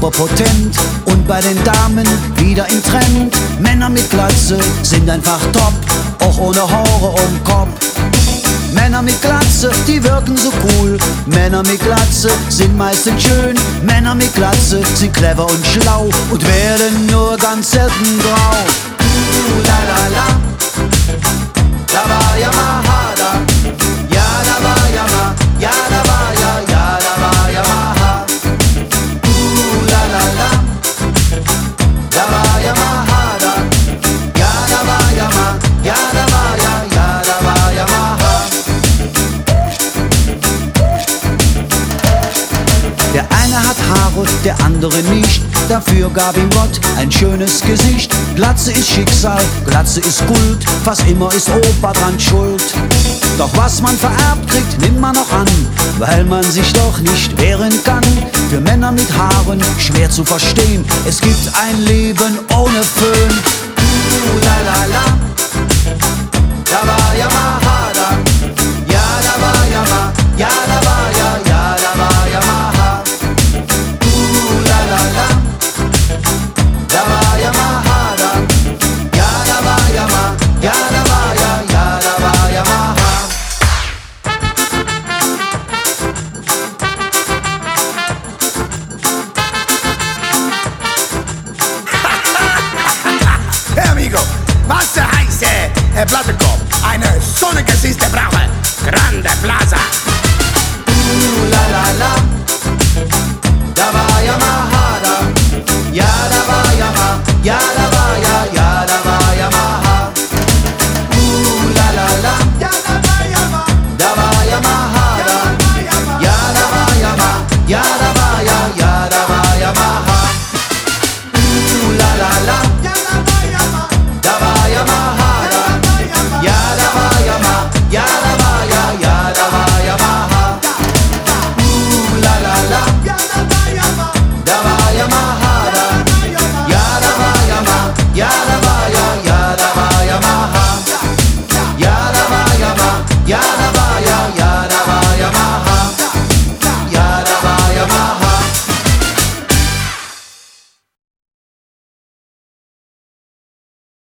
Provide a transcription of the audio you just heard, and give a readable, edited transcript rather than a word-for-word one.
super potent und bei den Damen wieder im Trend. Männer mit Glatze sind einfach top, auch ohne Haare um Kopf. Männer mit Glatze, die wirken so cool. Männer mit Glatze sind meistens schön. Männer mit Glatze sind clever und schlau und werden nur ganz selten grau. La la la, da war ja Mahada. Ja, da war ja Ma, ja, da war ja, da war ja Maha. La la la, da war ja Mahada. Ja, da war ja Ma, ja, da war ja, da war ja Maha. Der eine hat Haare, der andere nicht. Dafür gab ihm Gott ein schönes Gesicht. Glatze ist Schicksal, Glatze ist Kult. Fast immer ist Opa dran schuld. Doch was man vererbt kriegt, nimmt man noch an, weil man sich doch nicht wehren kann. Für Männer mit Haaren schwer zu verstehen, es gibt ein Leben ohne Föhn. La la la, da war ja Mahada. Ja, da war ja Ma, ja, da war ja, da war ja Maha. La la la, da war ja Mahada. Ja, da war ja Ma, ja, da war ja, da war ja Maha. Hey amigo, was der heiße Plattenkopf, eine Sonnengesichter brauche, Grande Plaza. La la la, da war ja Mahada. Ja, da war ja Ma, ja, da